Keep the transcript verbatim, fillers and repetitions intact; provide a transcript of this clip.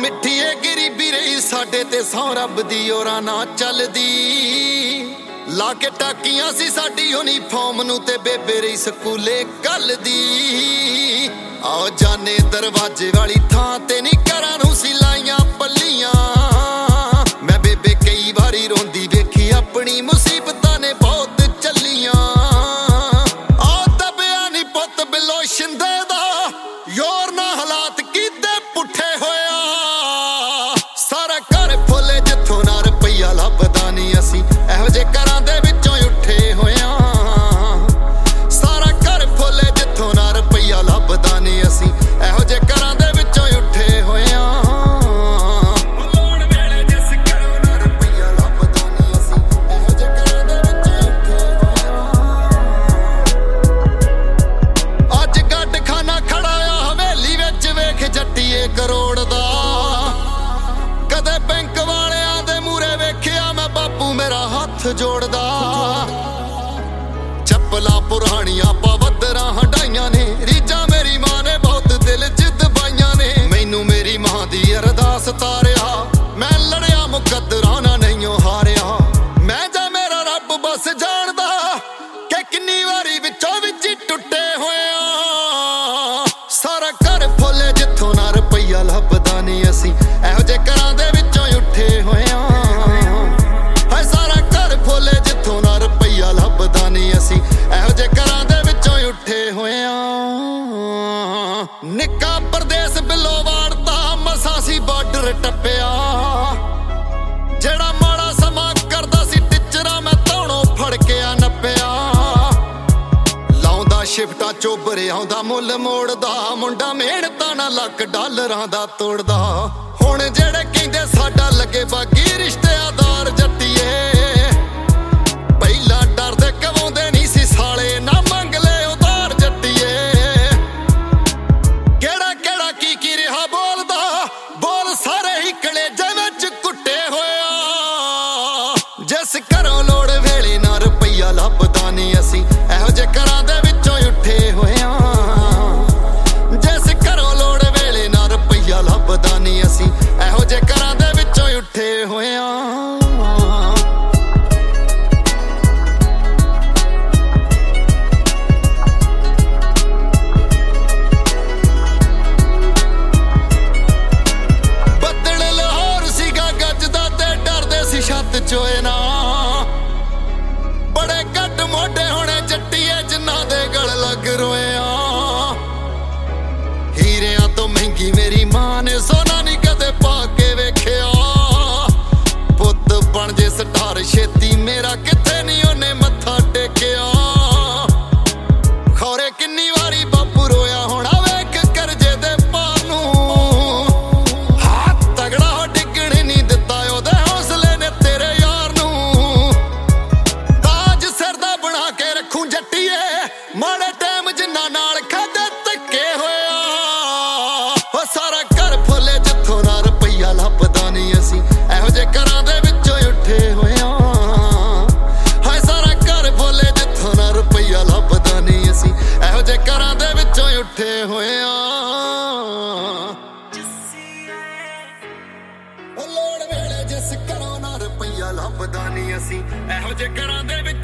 ਮਿੱਠੀ ਏ ਗਰੀਬੀ ਰਹੀ ਸਾਡੇ ਤੇ ਸੌ ਰੱਬ ਦੀ ਔਰਾਂ ਨਾ ਚੱਲਦੀ। ਲਾ ਕੇ ਟਾਕੀਆਂ ਸੀ ਸਾਡੀ ਯੂਨੀਫਾਰਮ ਨੂੰ ਤੇ ਬੇਬੇ ਰਹੀ ਸਕੂਲੇ ਕੱਲ ਦੀ। ਆ ਜਾਨੇ ਦਰਵਾਜ਼ੇ ਵਾਲੀ ਥਾਂ ਤੇ ਨੀ ਘਰਾਂ ਨੂੰ ਸੀ ਲਾਈਆਂ ਪੱਲੀਆਂ। ਮੈਂ ਬੇਬੇ ਕਈ ਵਾਰੀ ਰੋਂਦੀ ਵੇਖੀ ਆਪਣੀ ਮੁਸੀਬਤਾਂ ਨੇ ਬਹੁਤ ਚੱਲੀਆਂ। ਆ ਦਬਿਆ ਨੀ ਪੁੱਤ ਬਿੱਲੋ ਸ਼ਿੰਦੇ ਦਾ ਯੋਰ ਨਾ ਹਾਲਾਤ ਕੀਤੇ ਪੁੱਠੇ ਹੋਇਆ। ਸਾਰਾ ਘਰ ਫੁੱਲੇ ਜਿੱਥੋਂ ਨਾ ਰੁਪਈਆ ਲੱਭਦਾ ਨੀ ਅਸੀਂ ਇਹੋ ਜਿਹੇ ਘਰਾਂ ਦੇ ਵਿੱਚੋਂ ਉੱਠੇ ਹੋਇਆ। ਸਾਰਾ ਘਰ ਫੁੱਲੇ ਜਿੱਥੋਂ ਨਾ ਰੁਪਈਆ ਲੱਭਦਾ ਨੀ ਅਸੀਂ ਇਹੋ ਜਿਹੇ ਘਰਾਂ ਦੇ ਵਿੱਚੋਂ ਉੱਠੇ ਹੋਇਆ। ਲੋੜ ਵੇਲੇ ਜਿਸ ਘਰੋਂ ਨਾ ਰੁਪਈਆ ਲੱਭਦਾ ਨੀ ਅਸੀਂ ਇਹੋ ਜਿਹੇ ਘਰਾਂ ਦੇ ਵਿੱਚੋਂ ਉੱਠੇ ਹੋਇਆ। ਅੱਜ ਗੱਡ ਖਾਨਾ ਖੜਾ ਆ ਹਵੇਲੀ ਵਿੱਚ ਵੇਖ ਜੱਟੀਏ ਕਰੋੜ ਦਾ। ਕਦੇ ਬੈਂਕ ਵਾਲਿਆਂ ਦੇ ਮੂਹਰੇ ਵੇਖਿਆ ਮੈਂ ਬਾਪੂ ਮੇਰਾ ਹੱਥ ਜੋੜਦਾ। ਚੱਪਲਾਂ ਪੁਰਾਣੀਆਂ ਪਵੱਦਰਾਂ ਹੰਡਾਈਆਂ ਨੇ ਰੀਝਾਂ ਮੇਰੀ ਮਾਂ ਨੇ ਬਹੁਤ ਦਿਲ ਚ ਦਬਾਈਆਂ ਨੇ। ਮੈਨੂੰ ਮੇਰੀ ਮਾਂ ਦੀ ਅਰਦਾਸ ਤਾਰਿਆ ਮੈਂ ਲੜਿਆ ਮੁਕੱਦਰਾਂ ਨਾਲ ਨਹੀਂਓ ਹਾਰਿਆ। ਮੈਂ ਜਾਂ ਮੇਰਾ ਰੱਬ ਬਸ ਜਾਣਦਾ ਕਿ ਕਿੰਨੀ ਵਾਰੀ ਵਿੱਚੋਂ ਵਿੱਚ ਹੀ ਟੁੱਟੇ ਹੋਇਆ। ਸਾਰਾ ਘਰ ਫੁੱਲੇ ਜਿੱਥੋਂ ਨਾ ਰੁਪਈਆ ਲੱਭਦਾ ਨੀ ਅਸੀਂ ਇਹੋ ਜਿਹੇ ਘਰਾਂ ਦੇ ਵਿੱਚੋਂ ਉੱਠੇ ਹੋਇਆ। ਹਾਏ ਸਾਰਾ ਘਰ ਫੁੱਲੇ ਜਿੱਥੋਂ ਨਾ ਰੁਪਈਆ ਲੱਭਦਾ ਨੀ ਅਸੀਂ ਇਹੋ ਜਿਹੇ ਘਰਾਂ ਦੇ ਵਿੱਚੋਂ ਉੱਠੇ ਹੋਇਆ। ਨਿੱਕਾ ਪਰਦੇਸ ਬਿੱਲੋ ਵਾੜਤਾ ਮਸਾਂ ਸੀ ਬਾਰਡਰ ਟੱਪਿਆ। ਜਿਹੜਾ ਮਾੜਾ ਸਮਾਂ ਕਰਦਾ ਸੀ ਟਿੱਚਰਾਂ ਮੈਂ ਧੌਣੋਂ ਫੜ ਕੇ ਆ ਨੱਪਿਆ। ਲਾਉਂਦਾ ਸ਼ਿਫਟਾਂ ਚੋਬਰੇ ਆਉਂਦਾ ਮੁੱਲ ਮੋੜਦਾ। ਮੁੰਡਾ ਮਿਹਨਤਾਂ ਨਾਲ ਲੱਖ ਡਾਲਰਾਂ ਦਾ ਤੋੜਦਾ। ਹੁਣ ਜਿਹੜੇ ਕਹਿੰਦੇ ਸਾਡਾ ਲੱਗੇ ਬਾਗੀ ਰਿਸ਼ਤੇਦਾਰ ਜੱਟੀਏ ਪਹਿਲਾਂ ਡਰਦੇ ਕਵਾਉਂਦੇ ਨਹੀਂ ਸੀ ਸਾਲੇ ਨਾ ਮੰਗ ਲੈ ਉਧਾਰ ਜੱਟੀਏ। ਕਿਹੜਾ ਕਿਹੜਾ ਕੀ ਕੀ ਰਿਹਾ ਬੋਲਦਾ ਬੋਲ ਸਾਰੇ ਹੀ ਕਲੇਜੇ ਵਿੱਚ ਕੁੱਟੇ ਹੋਇਆ। ਜਿਸ ਘਰੋਂ ਲੋੜ ਵੇਲੇ ਨਾ ਰੁਪਈਆ ਲੱਭਦਾ ਨੀ ਅਸੀਂ ਇਹੋ ਜਿਹੇ ਘਰਾਂ ਦੇ ਵਿੱਚੋਂ ਉੱਠੇ ਹੋਇਆ। ਜਿਸ ਘਰੋਂ ਲੋੜ ਵੇਲੇ ਨਾ ਰੁਪਈਆ ਲੱਭਦਾ ਨੀ ਅਸੀਂ ਇਹੋ ਜਿਹੇ ਘਰਾਂ ਦੇ ਵਿੱਚੋਂ ਉੱਠੇ ਹੋਇਆ। ਬੱਦਲ ਲਾਹੌਰ ਸੀਗਾ ਗੱਜਦਾ ਤੇ ਡਰਦੇ ਸੀ ਛੱਤ ਚੋਏ ਨਾ। ਬੜੇ ਘੱਟ ਮੋਢੇ ਹੋਣੇ ਜੱਟੀਏ ਜਿਨ੍ਹਾਂ ਦੇ ਗਲ ਲੱਗ ਰੋਇਆ। ਹੀਰਿਆਂ ਤੋਂ ਮਹਿੰਗੀ ਮੇਰੀ ਮਾਂ ਨੇ ਸੋਨਾ ਨੀ ਕਦੇ ਪਾ ਕੇ ਵੇਖਿਆ। ਪੁੱਤ ਬਣ ਜੇ ਸਟਾਰ ਛੇਤੀ ਮੇਰਾ ਕਿੱਥੇ ਨੀ ਉਹਨੇ ਮੱਥਾ ਟੇਕਿਆ। ਖੌਰੇ ਕਿੰਨੀ ਵਾਰੀ ਬਾਪੂ ਰੋਇਆ ਹੋਣਾ ਵੇਖ ਕਰਜ਼ੇ ਦੇ ਭਾਰ ਨੂੰ। ਹੱਥ ਤਗੜਾ ਹੋ ਡਿੱਗਣ ਨੀ ਦਿੱਤਾ ਉਹਦੇ ਹੌਸਲੇ ਨੇ ਤੇਰੇ ਯਾਰ ਨੂੰ। ਤਾਜ ਸਿਰ ਦਾ ਬਣਾ ਕੇ ਰੱਖੂ ਜੱਟੀਏ ਮਾੜੇ ਟਾਈਮ ਜਿੰਨਾ ਨਾਲ ਖਾਦੇ ਧੱਕੇ ਹੋਇਆ। ਉਹ ਸਾਰਾ ਘਰ ਫੁੱਲੇ ਜਿੱਥੋਂ ਨਾ ਰੁਪਈਆ ਲੱਭਦਾ ਨੀ ਅਸੀਂ ਇਹੋ ਜਿਹੇ ਘਰਾਂ ਦੇ ਵਿੱਚੋਂ ਉੱਠੇ ਹੋਇਆ। ਹਾਏ ਸਾਰਾ ਘਰ ਫੁੱਲੇ ਜਿੱਥੋਂ ਨਾ ਰੁਪਈਆ ਲੱਭਦਾ ਨੀ ਅਸੀਂ ਇਹੋ ਜਿਹੇ ਘਰਾਂ ਦੇ ਵਿੱਚੋਂ ਉੱਠੇ ਹੋਇਆ। ਲੋੜ ਵੇਲੇ ਜਿਸ ਘਰੋਂ ਨਾ ਰੁਪਈਆ ਲੱਭਦਾ ਨੀ ਅਸੀਂ ਇਹੋ ਜਿਹੇ ਘਰਾਂ ਦੇ ਵਿੱਚ